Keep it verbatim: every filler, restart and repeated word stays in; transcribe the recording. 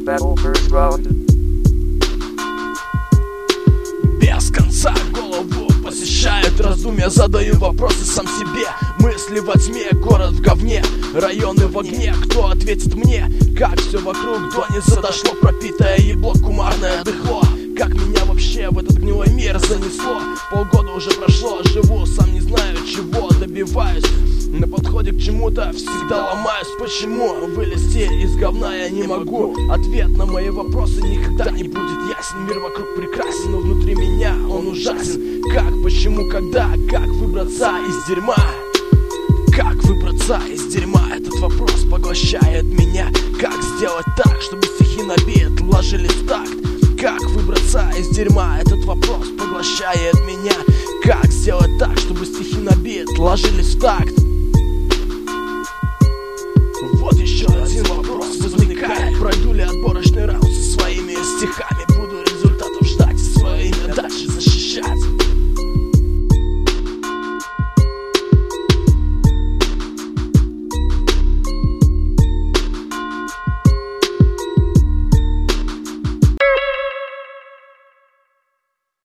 battle first round. Без конца голову посещают раздумья, задаю вопросы сам себе. Мысли во тьме, город в говне, районы в огне. Кто ответит мне, как все вокруг до не задошло? Пропитое ебло, кумарное дыхло. Как меня вообще в этот гнилой мир занесло? Полгода уже прошло, живу, сам не знаю чего добиваюсь. На подходе к чему-то всегда ломаюсь. Почему вылезти из говна я не могу? Ответ на мои вопросы никогда не будет ясен. Мир вокруг прекрасен, но внутри меня он ужасен. Как, почему, когда, как выбраться из дерьма? Как выбраться из дерьма? Этот вопрос поглощает меня. Как сделать так, чтобы стихи на бит ложились в такт? Как выбраться из дерьма? Этот вопрос поглощает меня. Как сделать так, чтобы стихи на бит ложились в такт? Вот еще один вопрос возникает. Пройду ли отборочный раунд со своими стихами?